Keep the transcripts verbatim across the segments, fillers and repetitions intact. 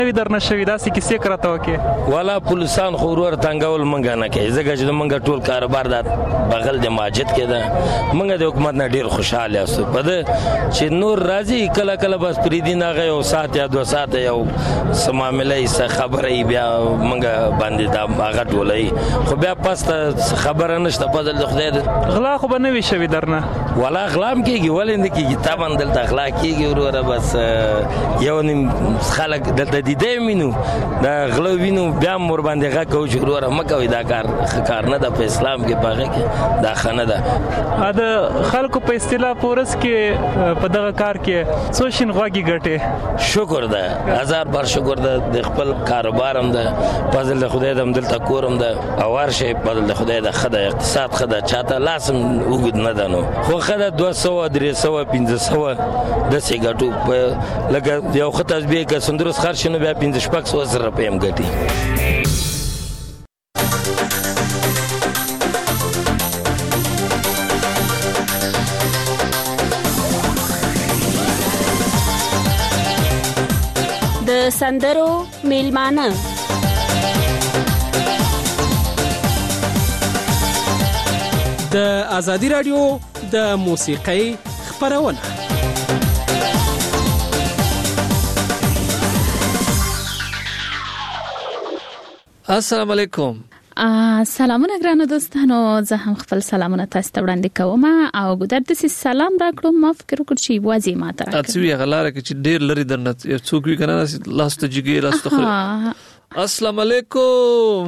وی درنه شوی داسې کیسې کرته وکي والا پولیسان خو ورور تنګول منګه نه کوي ځکه چې منګه ټول کاروبار د بغل د ماجد کې ده منګه د حکومت نه ډیر خوشاله یاستو په دې چې نور راځي کله کله بس پریدین هغه یو ساعت یا دوه ساعت یو سماملې څه خبرې بیا منګه باندې دا هغه ټولې خو بیا پاسته خبره نشته په دې خدای دې غلا خو به نه وي شوی درنه والا غلام کېږي ولې نه کېږي تابان دلته غلا کېږي وروره بس یو نیم خلک دلته دیدې مينو دا غلو وینو بیا مور باندې غا کو چې وروره مکوې دا کار کار نه د اسلام کې باغه کې دا خنه ده دا خلکو په اصطلاح پورس کې په دغه کار کې سوشن غواګي ګټه شکر ده هزار بار شکر ده د خپل کاروبار هم ده فضل خدای دې هم دلته کورم ده اوار شي فضل خدای ده خدای اقتصاد خدای چاته لازم وګد نه دنو خو خدای دوه سوه درې سوه پنځه سوه د سیګاټو په لګ یو خطاز به کې سندروس خرشنو بیا پنځه شپږ سوه زره روپۍ هم ګټي د سندرو میلمانه د ازادي رادیو د موسیقۍ خبرونه السلام علیکم. سلامونه ګرانو دوستانو، زه هم خپل سلامونه تاسو ته وړاندې کوم او ګودر د سلام راکړم. ما فکر وکړ چې واځي ماته راکړم. اڅوی غلاره کې چې ډیر لري درنه څوک وی کنه لاست جګی لاست خو. السلام علیکم.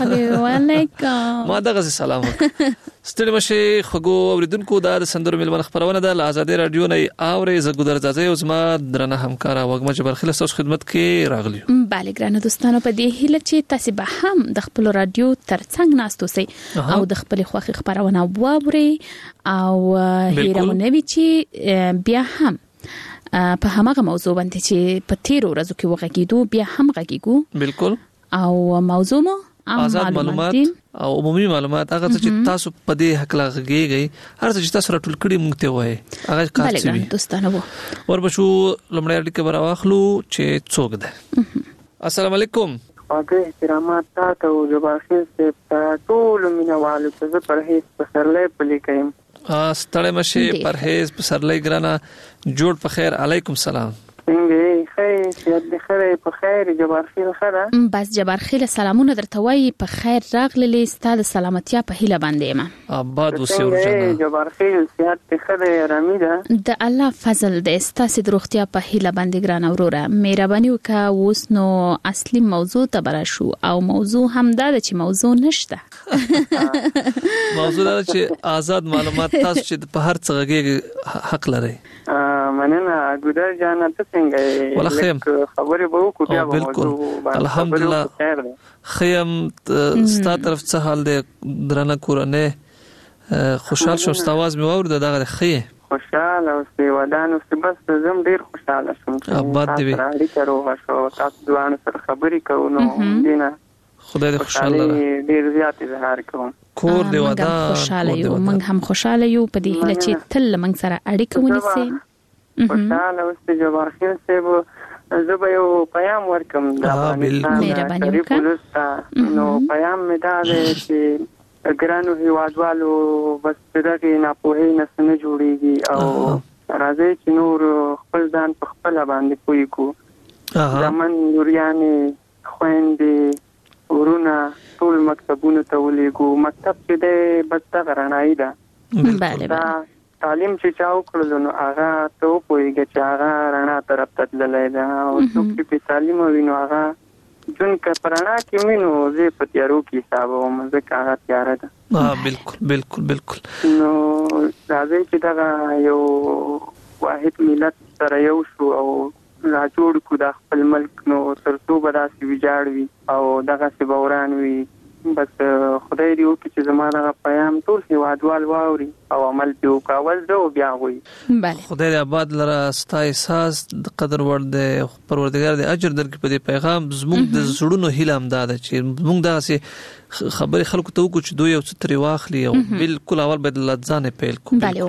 وعلیکم. ما دغه سلام ستړي مشه خغو اوریدونکو د سندرو ملمن خبرونه د آزادي رادیو نه اوري ز ګودر ځای او زما درنه همکارا وګم جبر خلاص خدمت کې راغلی. bale ګرانو دوستانو، په دې هیله چې تاسو به هم د خپل رادیو ترڅنګ ناستو سي او د خپل خوخي خبرونه واوري او هیرمونه وی چې بیا هم په همغه موضوع باندې چې په تیرو ورځو کې وغږیدو بیا هم غږیږو. بالکل. او موضوع مو آزاد معلومات او عمومي معلومات هغه چې تاسو په دې حق لاغږیږئ هر څه چې تاسو راټول کړی مونږ ته وایي هغه کار څه وي دوستانو. وربشو لمړی اړیکه برا واخلو چې څوک ده. السلام علیکم. اګه احترامات تاسو او جباشي ته ټول مینوالو ته پرهیز پسرلې پلي کوم. ستړی مشه پرهیز پسرلې ګرانه جوړ په خیر. علیکم السلام. څنګه خیر سیادت خیر په خیر جبار خیر خره. بس جبار خیر سلامونه درته وایي په خیر راغلی ستاسو سلامتیا په هیله باندې ما. آباد وسه ورجنه. جبار خیر سیادت خیر رامي ده. د الله فضل د ستاسو د روغتیا په هیله باندې ګران اوروره مهرباني وکا اوس نو اصلي موضوع ته برا شو او موضوع هم دا چې موضوع نشته. موضوع دا چې آزاد معلومات تاسو چې په هر څه غږی حق لري. مننه ګودر جان ته څنګه ولا خیم خبرې به وکړو بیا به موضوع الحمدلله خیم ستا طرف څه حال دی درنه کورنه خوشحال شو ستاواز می وور دغه خیه خوشاله او سیوادان او بس زم ډیر خوشاله شوم. آباد دی. اړیکه روغه شو تاسو دوه سره خبرې کوو نو دینه خدای دې خوشاله ډیر زیات اظهار کوم. کور دی ودا خوشاله یو موږ هم خوشاله یو په دې هله چې تل موږ سره اړیکه ونیسي. خوشاله اوس جبار خیر صاحب زه به یو پیغام ورکم د افغانستان ریاست نو پیغام مې دا دی چې ګرانو هیوادوالو بس دغه ناپوهي نه نه جوړیږي او راځي چې نور خپل ځان په خپل باندې پوي کو. زمون نوریانې خويندې ورونه ټول مکتبونو ته ولېګو. مکتب چې دی بس دا غرانای ده. bale تعلیم چې چاو کړل نو هغه ته پويږي چې هغه رڼا طرف ته تللی ده او څوک چې تعلیم ویني هغه جون کا پرانا کې مينو زه په تیارو کې حساب او مزه هغه تیار ده. ها بالکل بالکل بالکل. نو راځي چې دا یو واحد ملت سره یو شو او را جوړ کو د خپل ملک نو ترڅو به داسې ویجاړ وي او دغه سی بوران وي. بس خدای دې وکړي چې زموږه پیغام ټول هیوادوال واوري او عمل پیو کاول زه بیا وي. bale خدای دې آباد لره ستا احساس د قدر ور دې پروردګار دې اجر درکړي په دې پیغام. زموږ د زړونو هیله هم ده چې موږ داسې خبرې خلکو ته وکړو چې دوی یو څه تری واخلي او بالکل اول بدل ځانه پیل کوو. bale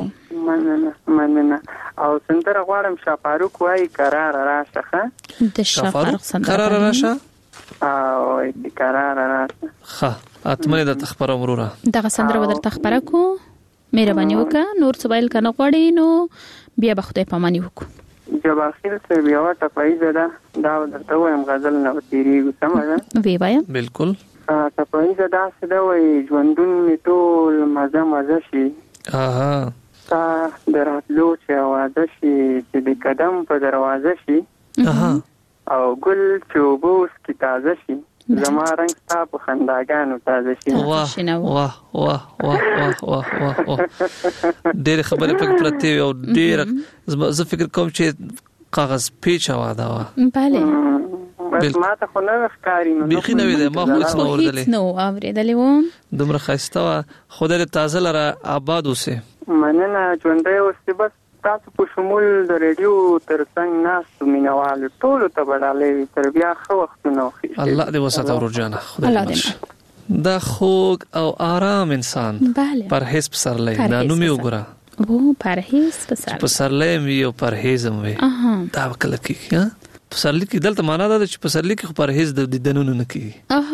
مننه مننه او سندره غواړم شافاروق وای قرار راشه. د شافاروق سندره قرار راشه او قرار راشه. ښه اتمنه د تخبر امروره دغه سندره ودر تخبره کو مهرباني وکړه نور څه ویل کنه غواړي نو بیا به خدای پاماني وکړو. جبار خیل سے بیا وټه پایزه ده دا درته وایم غزل نه تیریږي سمه ده وی وایم بالکل ا پایزه دا څه ده وای ژوندون ټول مزه مزه شي اها تا دراتلو چې आवाज شي چې د قدم په دروازه شي اها او ګل چوبوس کی تازه شي زما رنگ ستا په خنداګانو تازه شي. واه واه واه واه واه واه ډېر خبرې پکې پرته او ډېر زه فکر کوم چې کاغذ پیچ وا دا وا bale بس ما ته خو نه ښکاری نو بيخي نه وي ما خو هیڅ نه اوردلې نو اوریدلې و دومره خسته وا خدای تازه لره آباد اوسه مننه ژوندۍ اوسې بس تاسو په شمول د ریډیو ترڅنګ ناس مینوال ټول ته بدلې تر بیا خو وخت نو الله دې وساته ورجانه خدای دې دا خوږ او آرام انسان پرهیز پسرلې دا نو می وګړه وو پرهیز پسرلې پسرلې می او پرهیزم وي دا وکړه کی ها پسرلې کې دلته معنا دا چې پسرلې کې پرهیز د دیدنونو نه کی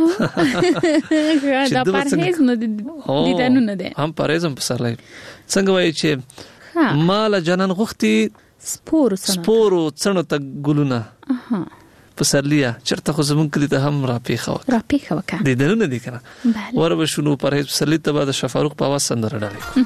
اها دا پرهیز نو دیدنونو نه ده هم پرهیزم پسرلې څنګه وایي چې مال جنن غختي سپور سپورو څنو ته ګلونه اها پسرلیا چرته خو زمون کلی ته هم را پیخه را پیخه وکړه د دنه دي کنه ورو شنو پرهیز پسرلی ته بعد شفاروق په واس سندره ډالي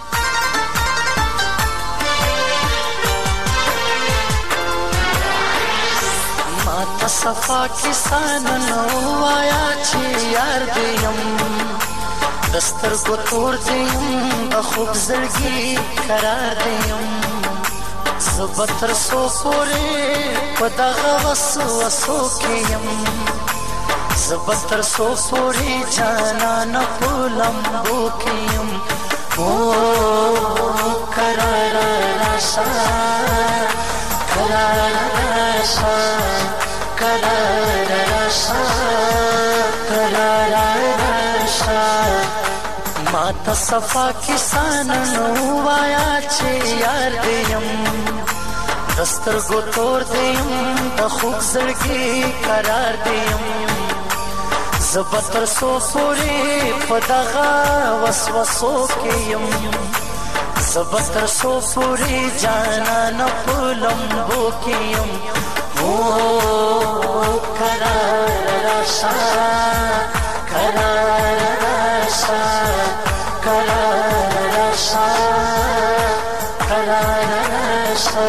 ما تصفا کسان نو آیا چې یار دیم دستر کو تور دیم د خوب زړګي قرار دیم زبتر سو پورې پدغه وسو وسو کېم زبتر سو پورې جانا نه پولم بو کېم او قرار راشا قرار راشا قرار راشا قرار راشا ما تصفا کسان نو آیا چې یار دیم دستر گو تور دیم د خوب زړګي قرار دیم زبتر سو پوری پدغه وسوسو کېم زبتر سو پوری جانا نه پولم بو کېم او قرار راشا قرار راشا قرار راشا قرار راشا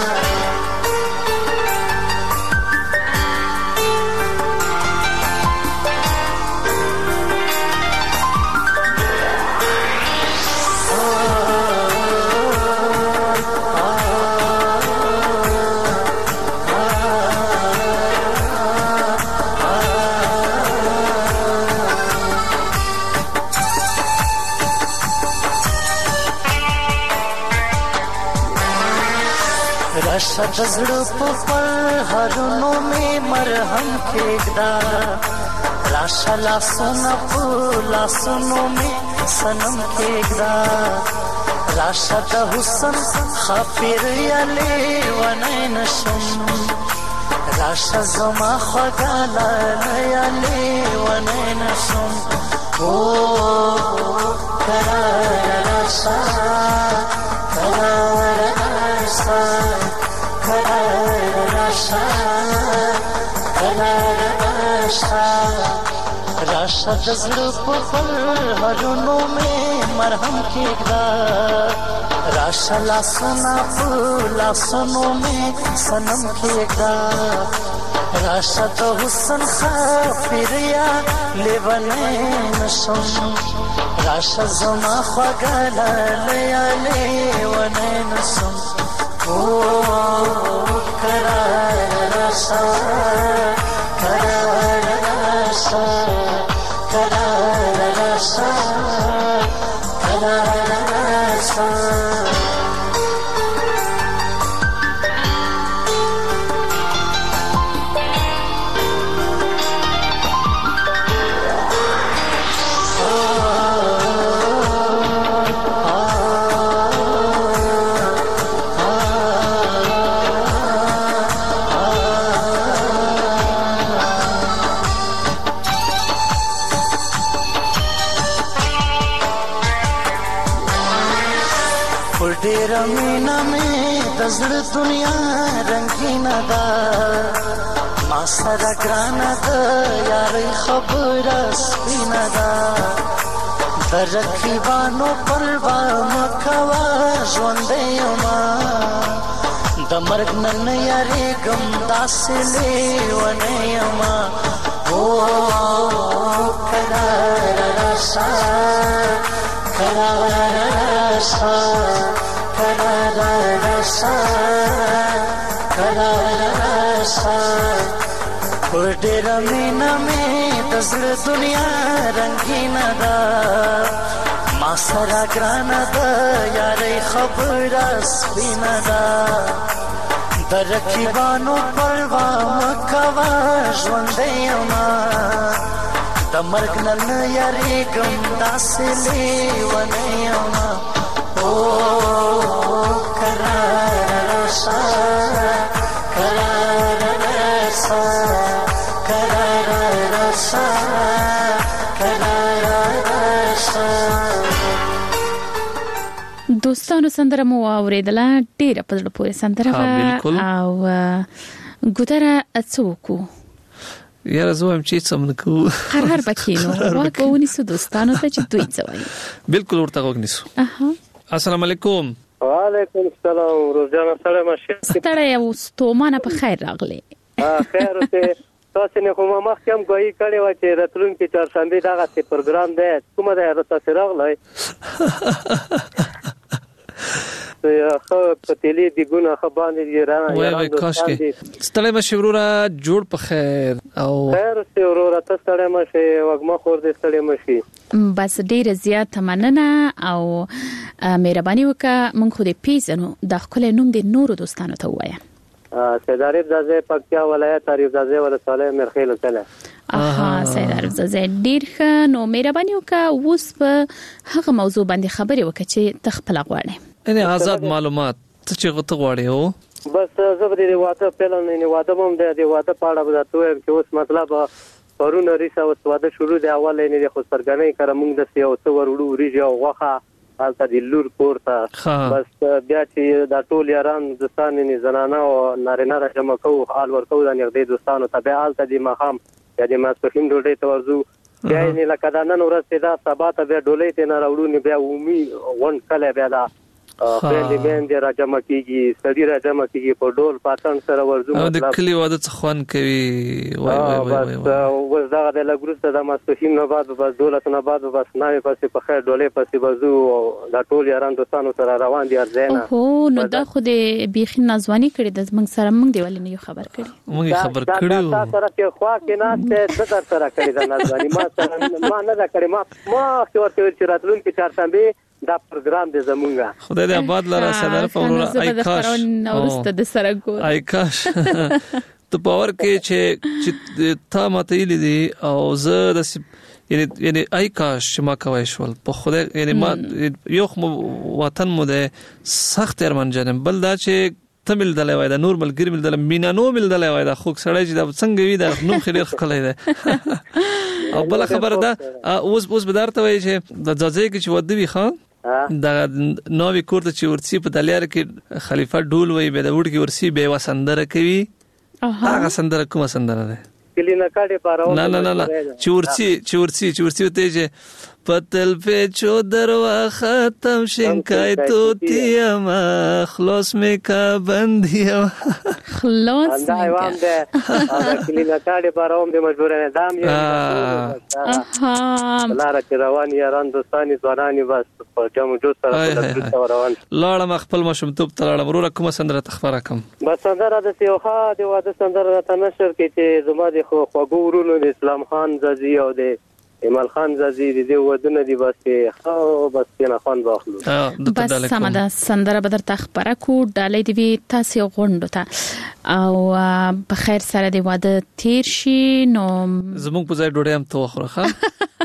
راشا دزړو په پر هرونو می مرهم کېږدا راشا لاسونه په لاسونو می سنم کېږدا راشا د حسن خافر یالي ونی نشم راشا زما خوږه یالي ونی نشم او قرار راشا قرار راشا قرار راشا قرار راشا راشا د زړه په پر هرونو می مرهم کېږدا راشا لاسونه په لاسونو می سنم کېږدا راشا د حسن خافر یا لیونی نشم راشا زما خوږه یالي ونی نشم او قرار راشا قرار راشا قرار راشا قرار راشا دزړه دنیا رنگینه ده ما سره ګرانه ده یاري خبره سپینه ده د رقیبانو پروا مکوا ژوندی یما د مرګ نن یریږم داسې لیونی یما او کرار راسه کرار راسه کرار راسه کرار راسه پر ډېر مینه مې د زړه دنیا رنګینه ده ما سره ګرانه ده یارۍ خبره سپینه ده د رقیبانو پروا مه کوه ژوندی یمه د مرګ نه نه یریږم داسې لیونی یمه او کرار راسه کرار راسه کرار راسه کرار راسه. دوستانو سندره مو اوریدله ډیره په زړه پورې سندره وه او ګودره څه وکړو یاره زه وایم چې څه هم نه کوو قرار به کښېنو غوږ به ونیسو دوستانو ته چې دوی څه وایي بلکل ورته غوږ نیسو. السلام علیکم. وعلیکم السلام روزانه سره مشه ستړی او ستومانه په خیر راغلی. خیر اوسې تاسو نه کومه مخکې هم ګویي کړې وه چې راتلونکي چهارشنبې دغسې پروګرام دی کومه دی تاسې راغلی ښه پتیلې دیګونه ښه باندې وای وای کاشکې ستړی مشې وروره جوړ په خیر او خیر اوسې وروره ته ستړی مشې وږمه خور دې ستړی مشي بس ډیره زیاته مننه او مهرباني وکړه موږ خو دې پیژنو دا ښکلی نوم دې نورو دوستانو ته ووایه. سید عارف زاده پکتیا ولایت عارف زاده ولسوالۍ مرخیل کله. اها سید عارف زاده ډیر ښه نو مهرباني وکړه اوس په هغه موضوع باندې خبرې وکړه چې ته خپله غواړې یعنې آزاد معلومات ته چې ته غواړې هو بس زه به د واده پلان یعنې واده به هم دی د واده په اړه به درته ووایم چې اوس مطلب پرون ریسه اوس واده شروع دی اول یعنې د خوشبرګنۍ کره موږ داسې یو څه ور وړو وریجې او غوښه هلته د لور کور ته بس بیا چې دا ټول یاران دوستان یعنې زنانه او نارینه را جمع کوو حال ورکوو دا نږدې دوستانو ته بیا هلته د ماښام یا د ماسپښین ډوډۍ ته ورځو بیا یعنې لکه دا نن ورځ چې دا سبا ته بیا ډولۍ ته نه راوړو نو بیا عمومي غونډ کلی بیا دا خویندې میندې را جمع کېږي سړي را جمع کېږي په ډول پاتن سره ورځو او د کلي واده څه خوند کوي وای وای وای بس اوس دغه د لږ وروسته د ماسپښین نه بعد به بس دولس نه بعد به بس ناوې پسې په خیر ډولۍ پسې به ځو او دا ټول یاران دوستانو سره روان دي ارځای نه هو نو دا خو د بیخي نازواني کړې ده موږ سره موږ دی ولې نه یو خبر کړي موږ خبر کړي تا سره چې خوا کې ناسته د در سره کړې ده نازواني ما سره ما نه ده کړې ما ما ورته ویل چې راتلونکي چهارشنبې دا پروګرام دې زمونږه خدای دې آباد لاره صدر فورا آی کاش نورسته د سره ګور آی کاش ته باور کې چې چې تا ماته لیدي او زه د یعنی یعنی آی کاش چې ما کوي شول په خدای یعنی ما یو وطن مو ده سخت ارمان جنم بل دا چې تمل دلای وای دا نور ملګری مل دل مینا نو مل دلای وای دا خوک سړی چې دا څنګه وی دا نوم خیر خلای ده او بل خبر ده اوس اوس بدارته وای چې د ځځای کې چې ودوي خان دا نوې کوړه چې ورسی په دلیار کې خلیفہ ډول وای به د وډ کې ورسی به وسندره کوي هغه سندره کومه سندره ده کلی نه کاډه پاره نه نه نه چورسی چورسی چورسی ته چې پتل په چو دروا ختم شینکای تو تیما خلاص می کا بندیا خلاص می کا کلی نه کاډه پاره هم د مجبور نه دام یې لاره چې روان یاران دوستانی ځوانانی بس په جمع جو سره روان لاړه مخبل مشم توپ تلاړه ورور کومه سندره تخبره کم بس سندره د سیوخه د واده سندره ته نشر کې چې زما د خو خواږه ورونو د اسلام خان زازي او د ایمال خان زازي د دې ودونه دی بس خو بس نه خان باخلو بس سمدا سندره بدر تخبره کو ډالې دی تاسو غونډو ته او په خیر سره دی واده تیر شي نو زموږ په ځای ډوډۍ هم تو خوره ښه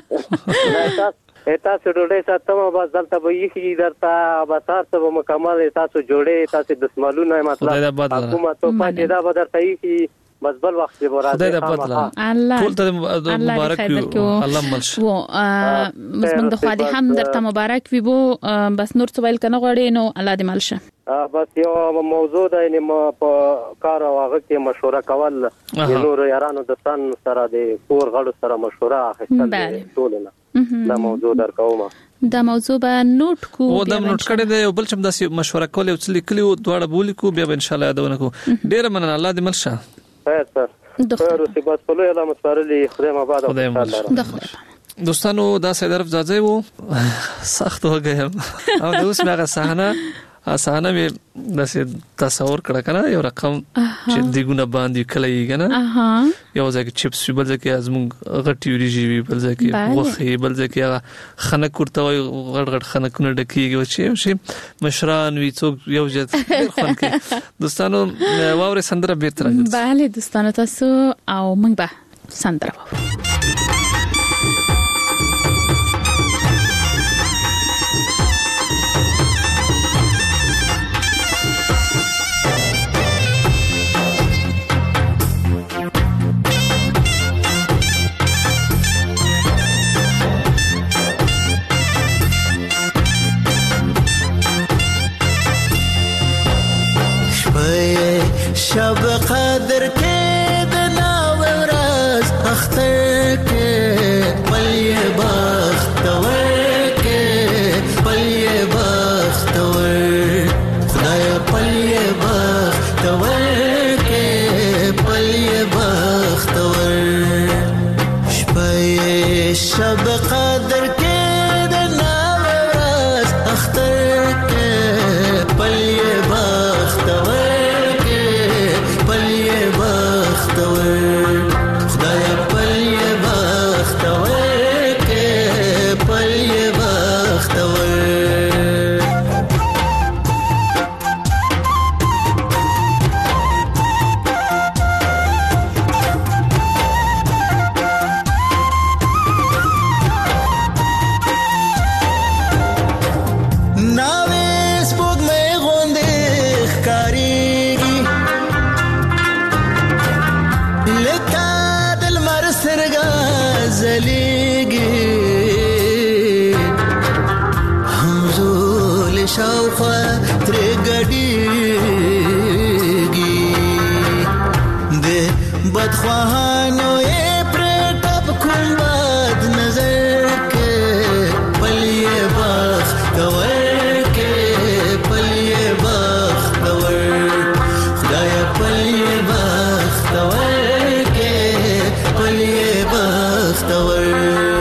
تاسو ډوډۍ ساتمه بس دلته به یې درته بازار ته به مکمل تاسو جوړې تاسو د سمالونه مطلب حکومت ته پاتې دا به درته یې بس بل وخت به راځي خدای دې بدل الله ټول ته مبارک وي الله ملش و مسمن د خو دې هم درته مبارک وي بو بس نور څه ویل کنه غوړې نو الله دې ملشه بس یو موضوع ده یعنی په کار او هغه کې مشوره کول نور یارانو د سن سره د کور غړو سره مشوره اخیستل ټولنه دا موضوع درکوم دا موضوع به نوٹ کو او دا نوٹ کړی دی بل چې داسې مشوره کول او څه لیکلی او دواړه بولی کو بیا ان شاء الله یادونه کو ډیر مننه الله دې ملشه خیر سر خیر او سبات په لوی الله مسپارلی خدای مبارک الله دوستانو دا سید عرف زاځي وو سخت وګیم او اوس مګه صحنه اسانه می داسې تصور کړه کنه یو رقم چې دیګونه باندې کلی کنه یو ځکه چپس بل ځکه ازمږ غټي وريجي بل ځکه وخی بل ځکه خنک ورته غړ غړ خنکونه ډکیږي چې شي مشران وی څوک یو ځت خون کې دوستانو واوري سندره بیرته راځي bale دوستانو تاسو او موږ به سندره وو شب قدر کې د ناوراز اختر کې پلي بختور کې پلي بختور خدای پلي بختور کې پلي بختور شپه شب قدر کې د ناوراز اختر کې پلي بختور بدخواهانو یې پرې ټپ کوم بد نظر کې پلي بختور کې پلي بختور خدای پلي بختور کې پلي بختور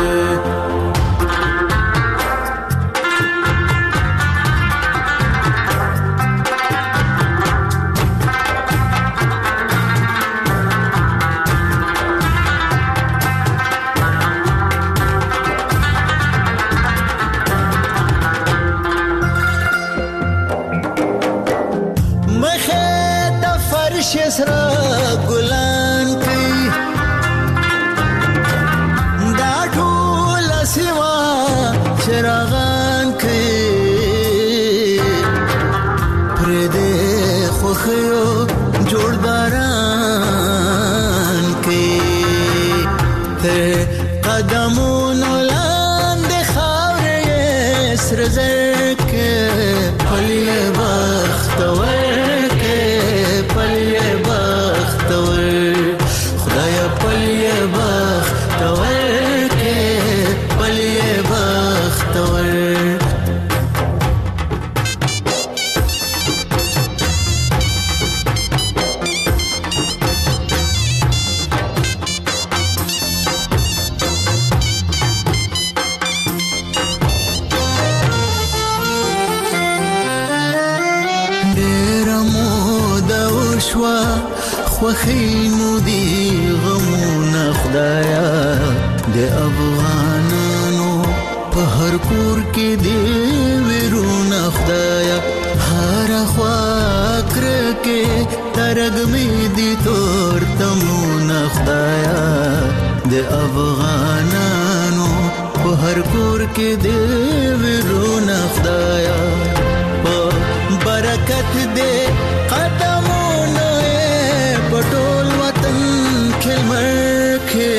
خوخینو دی غمونه خدایا د افغانانو په هر کور کې دی ورونه خدایا هر خوا کر کې ترګ می دی تور تمونه خدایا د افغانانو په هر کور کې دی ورونه خدایا په برکت دی قدمونه پټول وطن کې مرکه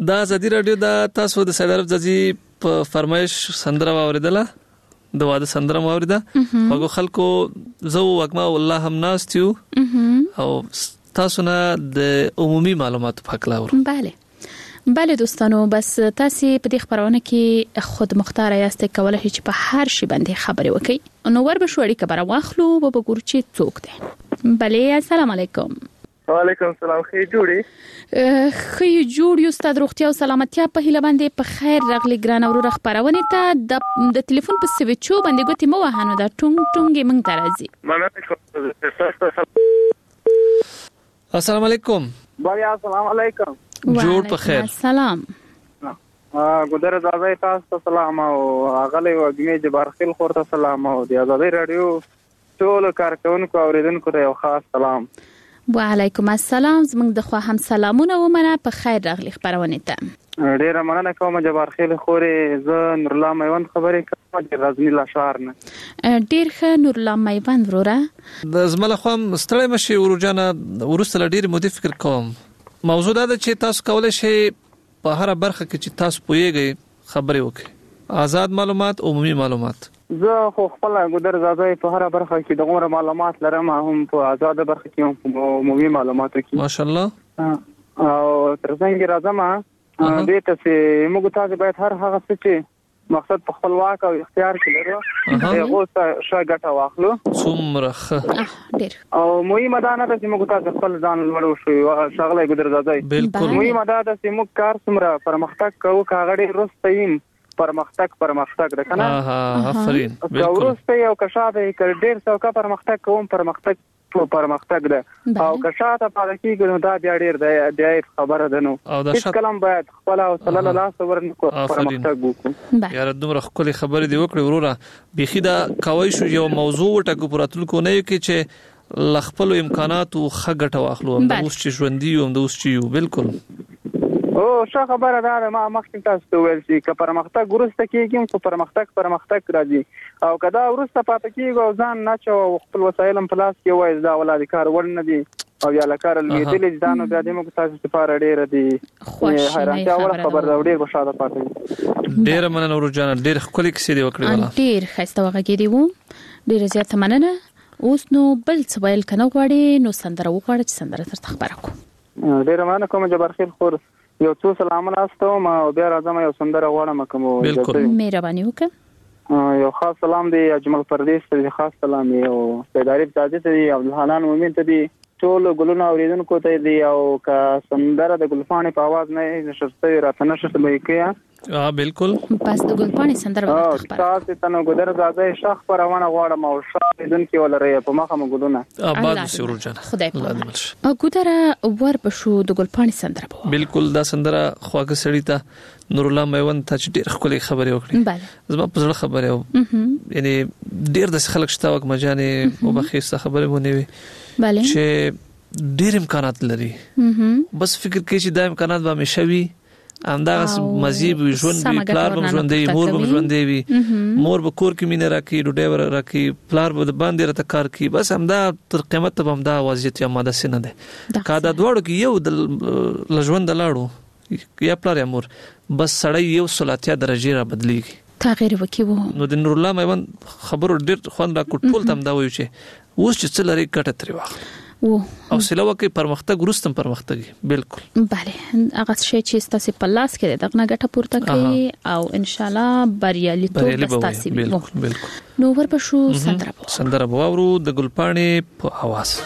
دا ازادي رادیو دا تاسو د سیدار ځي په فرمایش سندره واوریدله د واده سندره واوریده هغه خلکو زو وګما والله هم ناستیو او تاسو نه د عمومي معلوماتو په اړه ور بله بله دوستانو بس تاسو په دې خبرونه کې خود مختار یاست کولای شئ چې په هر شي باندې خبرې وکړئ نو ور به شوړی خبره واخلو به وګورو چې څوک دی بله السلام علیکم وعلیکم السلام خې جوړي خې جوړ یو ستاسو روغتیا او سلامتیا په هیله باندې په خیر راغلی ګران اورو خبرونه ته د د ټلیفون په سویچو باندې ګوتې مو وهانو دا ټونګ ټونګ مونږ درځي السلام علیکم بیا السلام علیکم جوړ په خیر سلام ګودر زازای تاسو سلام او غلې وګمې جبار خیل خورته سلام او د ازادي رادیو ټول کارکونکو اوریدونکو ته یو خاص سلام وعلیکم السلام زموږ د خوا هم سلامونه ومنه په خیر راغلی خبرونه ته ډیره مننه کوم جبار خیل خورې ز نور الله میوند خبرې کوم د غزنی لاشار نه ډیر ښه نور الله میوند وروره د زمله خو مستړی مشي ورجانه ورسره ډیر مودي فکر کوم موضوع دا چې تاسو کولای شئ په هر برخه کې چې تاسو پوهیږئ خبرې وکړئ آزاد معلومات عمومي معلومات زه خو خپل ګودر زازای په هر برخه کې د عمر معلومات لرم هم په آزاد برخه کې هم په عمومي معلوماتو کې ماشاءالله او ترڅنګ راځم دې ته چې موږ تاسو باید هر هغه څه چې مقصد په خپل واک او اختیار کې لرو هغه څه ګټه واخلو څومره ډیر او مهمه ده نه چې موږ تاسو خپل ځان لوړو شو شغله ګودر زازای بالکل مهمه ده چې موږ کار څومره پرمختګ کوو کاغړې رستیم پرمختګ پرمختګ ده کنه ها آفرین بالکل ورسته یو کشاده کې ډیر څو کا پرمختګ کوم پرمختګ پرمختګ ده او کشاته پاره کې نو دا بیا ډیر دی خبره ده نو هیڅ کلام باید خپل او صلی الله علیه وسلم کو پرمختګ وکړو یاره دومره خپل خبرې دی وکړې وروره بيخي دا کوي شو یو موضوع ټکو پراتل کو نه کې چې لخپل امکانات او خګټه واخلو هم اوس چې ژوندۍ هم اوس چې بالکل او څه خبره ده ما مخکې تاسو ته ویل چې که پرمختګ ورسته کېږي خو پرمختګ پرمختګ راځي او کدا ورسته پاتې کېږي او ځان نه چې خپل وسایل په لاس کې وای دا ولادي کار ور نه دي او یا لکار لیدل ځانو بیا د موږ تاسو لپاره ډیر دي حیرانتیا ور خبر دا ډیر بشاده پاتې ډیر مننه ورجان ډیر خپل کیسې دی وکړه ولا ډیر خسته وغږی وو ډیر زیات مننه اوس نو بل څه ویل کنه غواړي نو سندره وغواړي چې سندره تر خبره کو ډیر مننه کوم جبر خیل خور یو څو سلامونه استوم او بیا راځم یو سندره غواړم کوم بالکل مهرباني وکړه یو خاص سلام دی اجمل پردیس ته خاص سلام دی او سیداری تاجه ته دی عبدالحنان مومن ته دی ټول ګلونه اوریدونکو ته دی او کا سندره د ګلفانې په आवाज نه نشرته راته نشته مې کیا ها بالکل پس د ګلپانې سندره ورته خبره تاسو ته نو ګدر زاده شخ پرونه غواړم او شخ دن کې ولري په مخه مګلونه آباد سرور جان خدای په او ګدر ور بشو د ګلپانې سندره په بالکل دا سندره خواږه سړی ته نور الله میوند ته ډېر خپل خبرې وکړي بله زما په زړه خبره و یعنی ډېر د خلک شته وک مجانې او بخیسته خبره مونږ وي بله چې ډېر امکانات لري بس فکر کوي چې دا امکانات به مشوي همدغه مزيب ژوند به پلار به ژوند دی مور به ژوند دی مور به کور کې مینه راکې ډوډۍ راکې پلار به باندې راته کار کوي بس همدا تر قیامت به همدا وضعیت یا ماده سینه ده کا دا دوړو کې یو د لژوند لاړو یا پلار یا مور بس سړی یو سلاتیا درجه را بدلیږي تغیر وکيو نو د نور الله میوند خبرو ډېر خوان را کوټول تم دا وایو چې اوس چې څه لري کټه تری واخل او سلوه کې پرمختګ ورستم پرمختګ بالکل bale هغه شی چې تاسو په لاس کې دغه غټه پورته کوي او ان شاء الله بریالیتوب تاسو بالکل بالکل نو ورپښو سندره سندره بوورو د ګلپانې په आवाज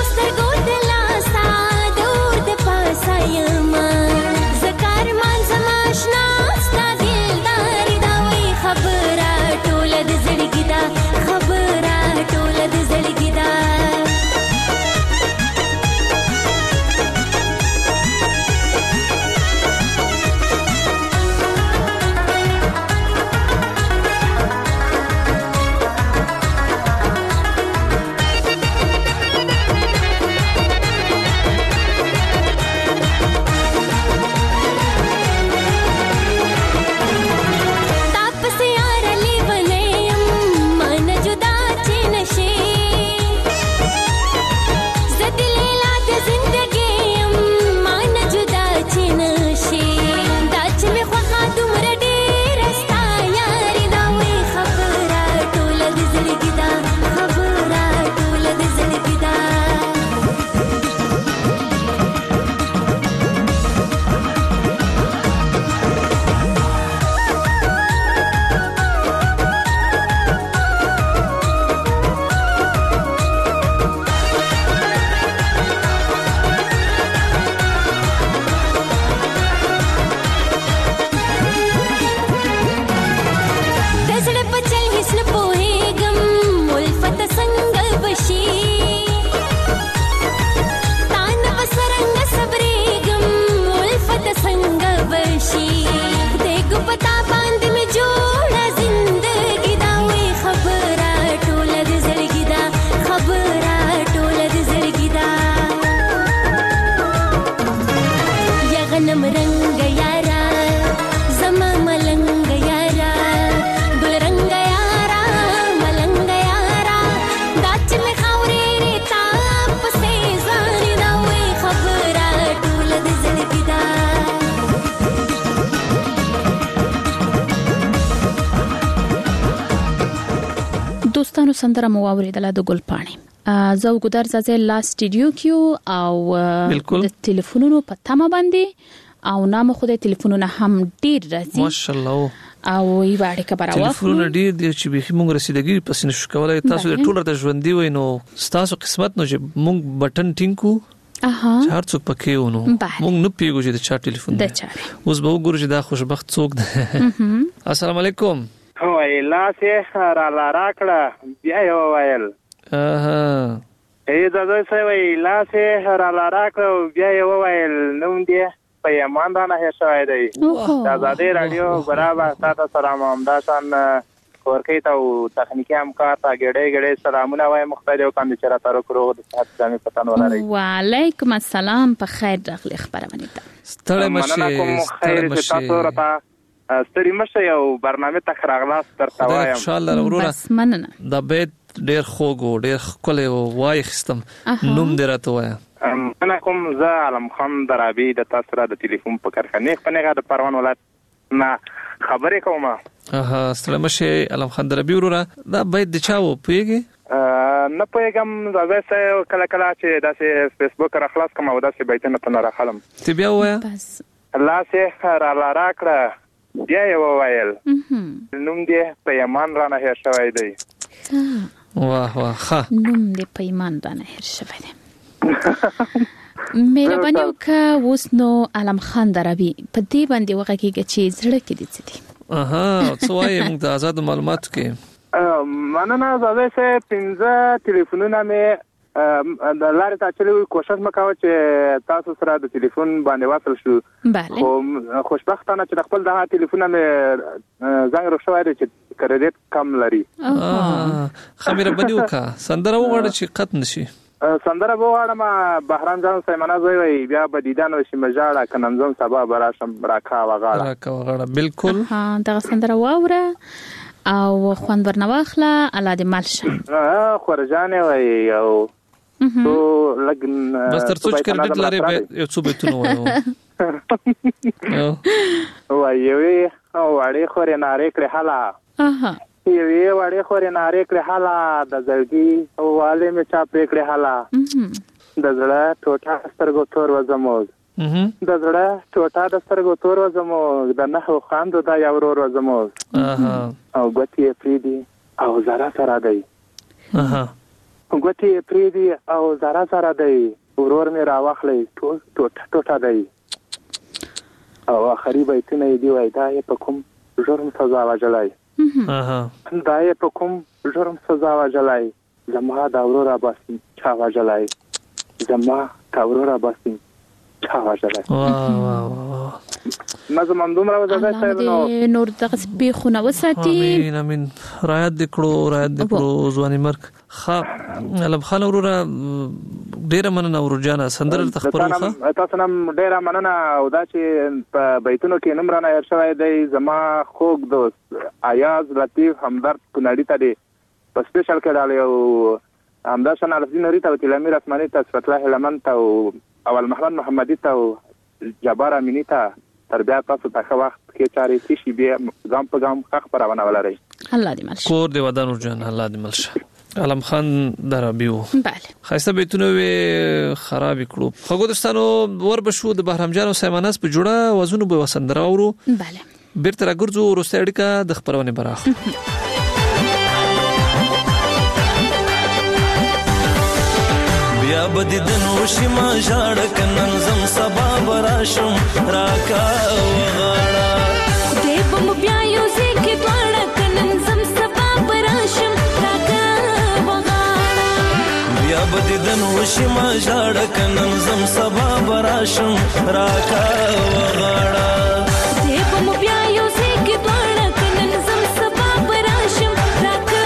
سترګو د لاسا دور د پاسا یم زکار مان زما آشنا ستا دلدار دا وی خبره ټوله د زړګي دا خبره ټوله د زړګي دا دوستانو سندره مو اوریدله د ګلپاڼې زه وګدار زازه لا سټډیو کیو او د ټلیفونونو په تمه باندې او نام خو د ټلیفونونو هم ډیر راځي ماشاءالله او ای باندې کبره واخلو ټلیفونونه ډیر دي چې به موږ رسیدګي پس نشو کولای تاسو د ټولر د ژوندۍ وینو تاسو قسمت نو چې موږ بٹن ټینګو اها هر څوک پکې ونه موږ نه پیګو چې د چا ټلیفون د چا اوس به وګورو چې دا خوشبخت څوک ده السلام علیکم وای لاسه را لارا کړه بیا یو وایل اها ای دا زه سوي وای لاسه را لارا کړه بیا یو وایل نوم دی په یمان را نه شوی دی دا زاده رادیو برابر تاسو سلام همداشان ورکی ته تخنیکی همکار ته ګډې ګډې سلامونه وای مختلف کاندي چې را تر کړو د صحت ځامي پتن ولري وعلیکم السلام په خیر راغلی خبرونه ته ستړی مشه ستړی مشه تاسو راته ستړي مشه یو برنامه ته راغلاس ترته وایم ان شاء الله وروره بس مننه دا بیت ډیر خوګو ډیر خپل وای خستم نوم دراته وایم انا کوم زه علم خان درابي د تاسو را د ټلیفون په کارخانه په نه د پروان ولایت نه خبرې کوم اها ستړي مشه علم خان درابي وروره دا بیت د چاو پیږي نه پوهېږم زه وسه کله کله چې داسې فیسبوک را خلاص کوم او داسې بیتونه ته نه راخلم تی بیا وایا بس الله سه را لارا کړه بیا یو وایل نوم دې په یمان را نه هیر شوی دی واه واه ښه نوم دې په یمان را نه هیر شوی دی مهرباني وکړه اوس نو علم خان درابي په دې باندې وغږیږي چې زړه کې دي څه دي اها څه وایي موږ د آزاد معلوماتو کې مننه زه سه پنځه ټلیفونونه مې د لارې ته چلوي کوشش وکاو چې تاسو سره د ټلیفون باندې واصل شو bale خو خوشبختانه چې خپل د ټلیفون مې زنګ روښوي چې کریډټ کم لري خمیره بدیو کا سندره وغواړه چې قط نشي سندره وغواړم بهرام جان سیمانه زوی بیا بدیدان وشي مجاړه کننزم سبا براشم راکا وغاړه راکا وغاړه بالکل ها دا سندره واوره او خوان ورنواخله الاده مالشه اه خورجانه وای او تو لګن بس تر څو چې کریډټ لري یو څو بیتونه وایو وای یوه او اړې خورې نارې کړې حالا اها یوه وړې خورې نارې کړې حالا د زړګي او والي مې چا پرې کړې حالا د زړه ټوټه سترګو تور وزموږ د زړه ټوټه د سترګو تور وزموږ د نحو خواندو دا یو ورور وزموږ او ګوتې پریدي او زړه سره دی اها ګوتې پرې دي او زره زره دی ورور مې راواخلی ټوټه ټوټه دی او آخري بیتونه یې دي وایي دا یې په کوم جرم سزا وژلی دا یې په کوم جرم سزا وژلی زما دا ورور اباسین چا وژلی زما دا ورور اباسین چا وژلی نظم همدومره وزدی صاحب نو نور دغه سپېښونه وساتي امین امین رعایت دې کړو رعایت دې کړو ځواني مرګ ښه علم خان وروره ډېره مننه ورور جانه سندره ته خپروه تاسو نم ډېره مننه او دا چې په بیتونو کې نوم رانه هېر شوی دی زما خوږ دوست ایاز لطیف همدرد کونړي ته دی په سپیشل کې ډالۍ او همداشان الفدین نوري ته او تیلامیر اسماني ته صفت الله هلمند ته او اول محمد محمدي ته او جبار امینی ته تر بیا تاسو ته ښه وخت کې چارې تشي بیا ګام په ګام ښه خپرونه ولرئ الله دې مل شه کور دې ودان ورور جان الله دې مل شه علم خان درابي وو بله خاصه بیتونه وی خراب کړو خو دوستانو ور بشو د بهرام جان او سیماناس په جوړه وزنو به وسندره ورو بله بیرته راګرځو وروسته اړیکه د خبرونه براخ بیا بدی دنو شما ژړ کنن زم سبا براشم راکا وغاړه دې بم بیا یو ځکه دواړه کنن زم سبا براشم راکا وغاړه بیا بدی دنو شما ژړ کنن زم سبا براشم راکا وغاړه دې بم بیا یو ځکه دواړه کنن زم سبا براشم راکا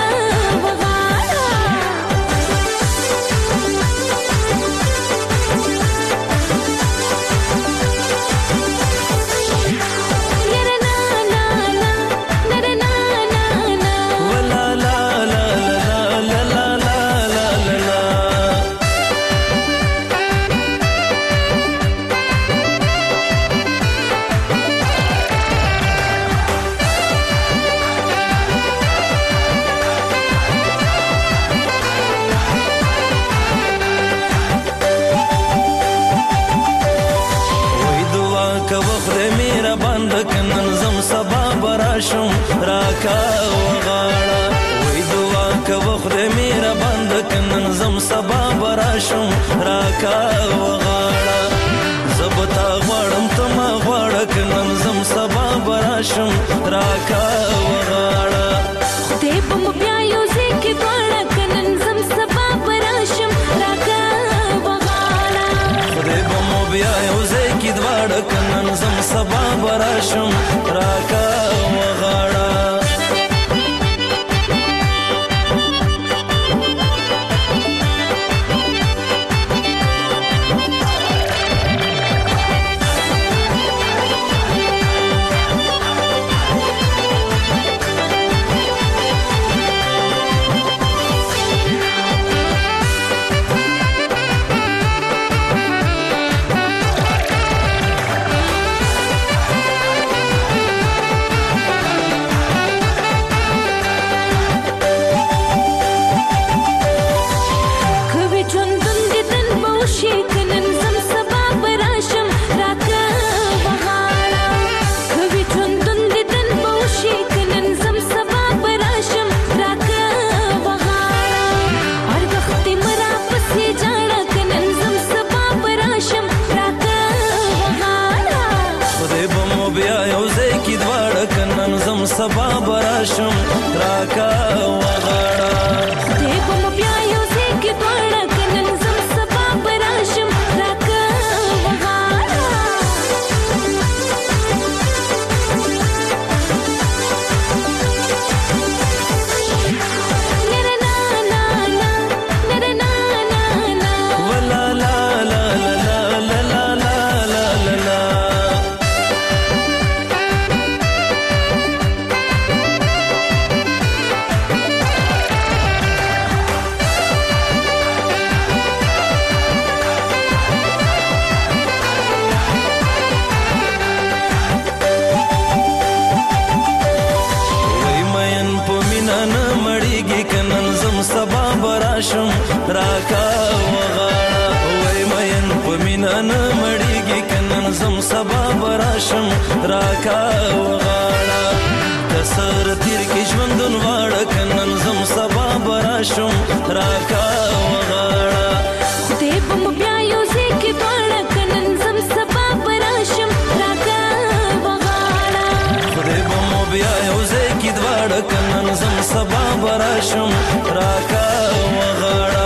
براشم راکا وغاړه وای دعا کوه خدای میرا بند کنن زم سبا براشم راکا وغاړه زبتا غواړم تما غواړه کنن زم سبا براشم راکا وغاړه خدای بم بیا یو ځکه غواړه کنن زم سبا براشم راکا وغاړه خدای بم بیا یو ځکه غواړه کنن زم سبا براشم راکا وغاړه سبا براشم راکا وغاړه خدای بم بیا یو ځکه دواړه کنن زم سبا براشم راکا وغاړه نره نا نا نا نره نا نا نا ولا لا لا لا لا لا لا لا لا سبا براشم راکا وغاړه وای مین پمینا نه مړیږي کنن زم سبا براشم راکا وغاړه کسر تیر کې ژوندون واړه کنن زم سبا براشم راشم راکا وغاړه خدای په مو بیا یو ځکه دواړه کنن زم سبا براشم راکا وغاړه خدای په مو بیا یو ځکه دواړه کنن زم سبا براشم راکا وغاړه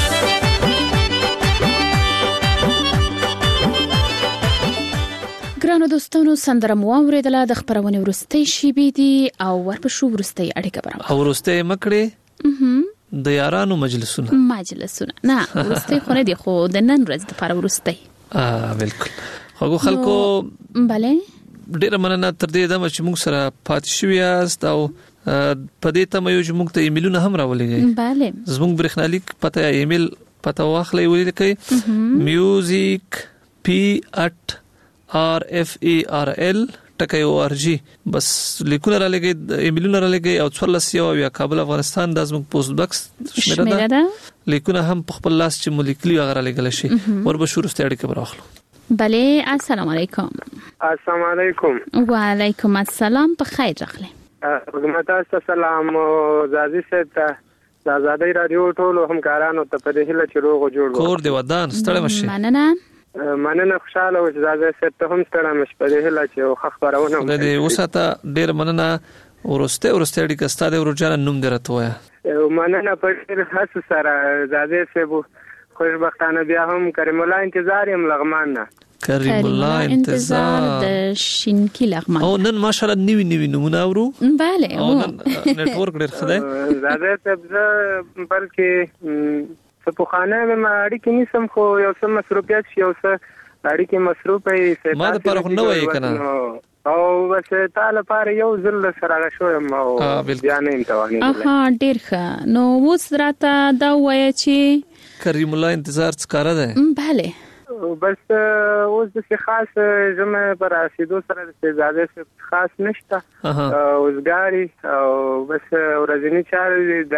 ګرانو دوستانو سندره مو اوریدله د خبرونه ورستۍ شیبې دي او ورپښو ورستۍ اړیکه برابر او ورستۍ مکړې د یارانو مجلسونه مجلسونه نه ورستۍ خو نه دي خو د نن ورځ د لپاره ورستۍ اه بالکل خو خلکو bale ډیره مننه تر دې دمه چې موږ سره پاتې شوی یاست او په دې ته مې چې موږ ته ایمیلونه هم راولېږئ bale زموږ برېښنالیک پته ایمیل پته واخلئ ولیکئ music p at r f e r l ټکي او ار جی بس لیکونه را لګي ایمیلونه را لګي او څوارلس یو یا کابل افغانستان د زموږ پوسټ باکس شمیره ده لیکونه هم په خپل لاس چې ملیکلي وغیرہ لګل شي وربشور استعداد کې براخلو bale السلام علیکم السلام علیکم وعلیکم السلام په خیر راغلی حکومت السلام زازي صاحب ته د آزادۍ رادیو ټولو همکارانو ته په دې هیله چې روغ جوړ کور دی ودان ستړی مشي مننه مننه خوشاله و چې زازي صاحب ته هم ستړی مش په دې هیله چې خبرونه د دې وساته ډیر مننه ورسته ورسته اړیکه ستاسو ورجانه نوم درته وای مننه په ډیر حس سره زازي صاحب خوشبختانه بیا هم کریم الله انتظار یم لغمان نه کریم الله انتظار د شینکی لغمان او نن ماشاءالله نیوی نیوی نمونه اورو bale او نت ورک ډیر خدای زازي صاحب بلکې څه په خانه مې اړیکې نیسم خو یو څه مصروفیت شي یو څه اړیکې مصروفه یې ما د پر خو نه وای کنه او بس تعالی لپاره یو ځل سره شوم او بیا نه امتحان اها ډیر ښه نو اوس راته دا وای چې کریم الله انتظار څکاره ده bale بس اوس د خاص جمع پر رسیدو سره د زیاده خاص نشته اوسګاری او بس ورځنی چارې د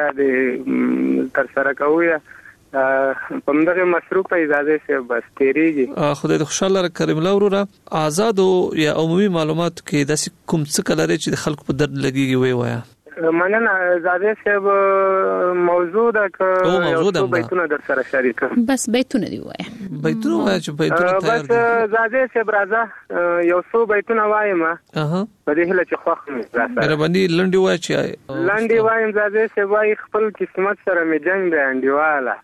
تر سره کوي په مدغه مصروفه اجازه سه بس تیریږي خدای دې خوشاله کریم الله وروره آزاد یا عمومي معلومات کې د کوم څه کلره چې د خلکو په درد لګيږي وای وای مننه زاده صاحب موضوع دا که یو څه بیتونه در سره شریک بس بیتونه دی وای بیتونه وای چې بیتونه تیار بس زاده صاحب راځه یو څه بیتونه وایم اها په دې هله چې خوښ مې راځه مهرباني لنډي وای چې لنډي وایم زاده صاحب وای خپل قسمت سره مې جنگ دی انډیواله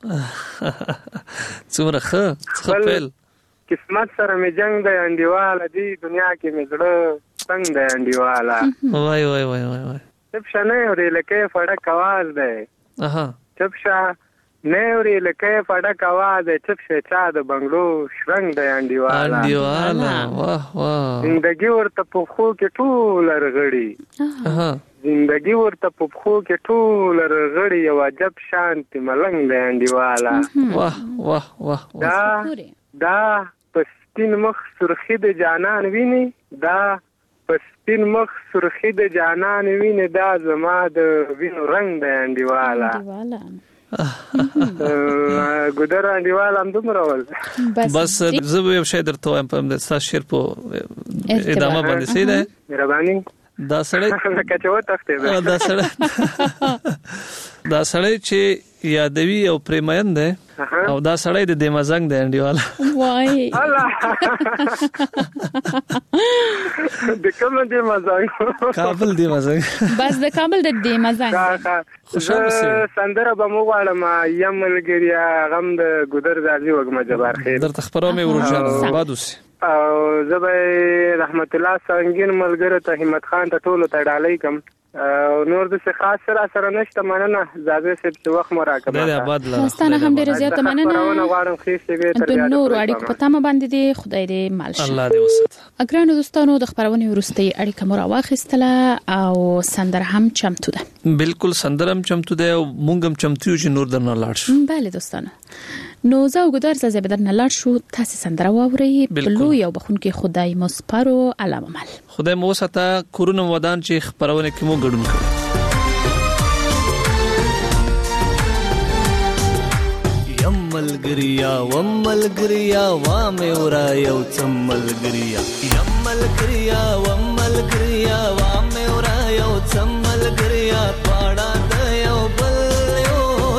څومره ښه خپل قسمت سره مې جنگ دی انډیواله دی دنیا کې مې زړه څنګه دی انډیواله وای وای وای وای چپشا نه اوري لکه فړک आवाज ده اها چپشا نه اوري لکه فړک आवाज ده چپشا چا د بنگلو شرنګ ده انډیواله انډیواله واه واه زندگی ورته په خو کې ټول رغړی اها زندگی ورته په خو کې ټول رغړی یو عجب شانت ملنګ ده انډیواله واه واه واه دا دا پستین مخ سرخی د جانان ویني دا پستین مخ سرخی د جانان ویني دا زما د وینو رنگ د انډیواله ګودر انډیواله هم دومره ول بس زه یو شی درته وایم په تاسو شعر په ادامه باندې سي ده مهرباني دا سړی کچو تخته دا سړی دا سړی چې یادوي او پریمایند ده او دا سړی د دمازنګ د انډیواله وای الله د کوم دمازنګ کابل دمازنګ بس د کابل د دمازنګ خوشاله سندره به مو غواړم یم ملګریا غم د ګودر زازي وګم جبار خیر درته خبرو مې ورجان بادوس او زبې رحمت الله سنگین ملګری ته همت خان ته ټولو ته ډالۍ کم نور د څه خاص سره سره نشته مننه زاده سپ چې وخت مراقبه ده آباد لا ستانه هم ډیره زیاته مننه غواړم خېسته به تر د نور اړیکو په تمه باندې دی خدای دې مال شي الله دې وسات اګرانو دوستانو د خبرونه ورستي اړیکه مو راوخستله او سندر هم چمتو ده بالکل سندرم چمتو ده او مونږ هم چمتو چې نور درنه لاړ شو bale دوستانو نو زه وګدار زه به درنه لاړ شو تاسو سندره واوري بلو یو بخون کې خدای مو سپارو علامه مال خدای مو وساته کورونه ودان چې خبرونه کې مو ګډون کړو ملګریا و ملګریا و مې ورا یو څم ملګریا یم ملګریا و ملګریا و مې ورا یو څم ملګریا پاړه د یو بل یو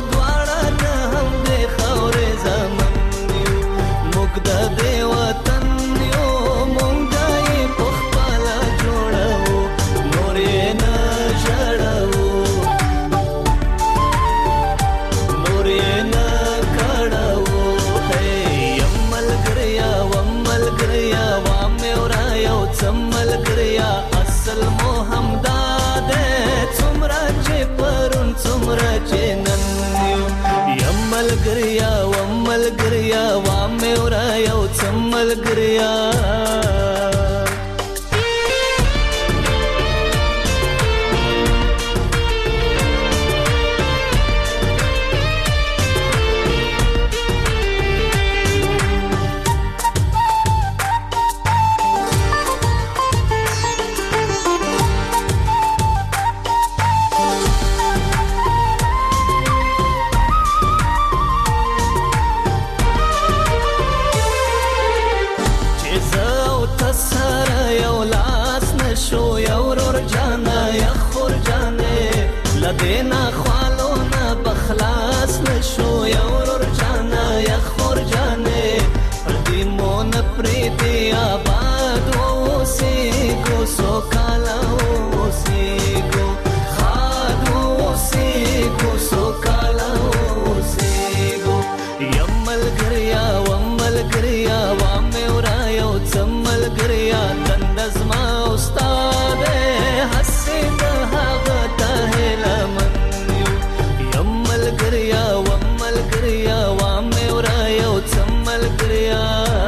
دینا خوالو نه بخلاص نشو یو ورور جانا یا خور جانې پر دې مو نه پرېږدي آباد اوسېږو څو کاله اوسېږو ښاد اوسېږو څو کاله اوسېږو یم ملګریا وم ملګریا وا مې ورا یو څه ملګریا دنده زما استاد هسې د هغه ته هیلهمن یو یم ملګریا وم ملګریا وا مې ورا یو څه ملګریا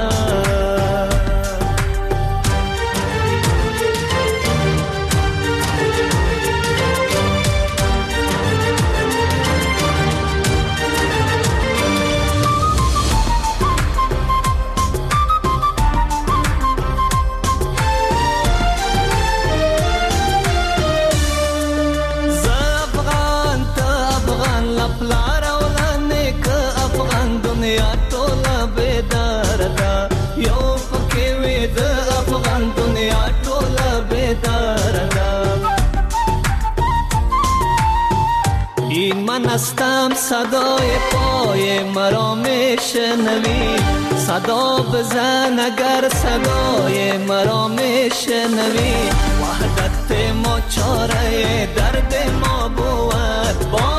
منستم صدای پای مرا میشنوی صدا بزن اگر صدای مرا میشنوی وحدت ما چاره درد ما بود با